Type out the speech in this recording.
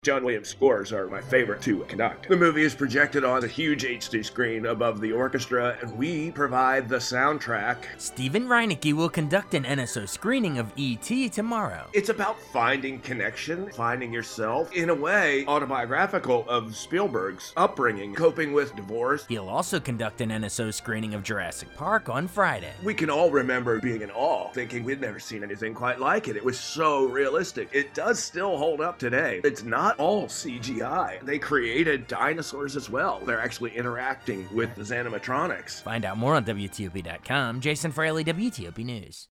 John Williams scores are my favorite to conduct. The movie is projected on a huge HD screen above the orchestra, and we provide the soundtrack. Steven Reinecke will conduct an NSO screening of E.T. tomorrow. It's about finding connection, finding yourself, in a way autobiographical of Spielberg's upbringing, coping with divorce. He'll also conduct an NSO screening of Jurassic Park on Friday. We can all remember being in awe, thinking we'd never seen anything quite like it. It was so realistic. It does still hold up today. It's not all CGI. They created dinosaurs as well. They're actually interacting with the animatronics. Find out more on WTOP.com. Jason Fraley, WTOP News.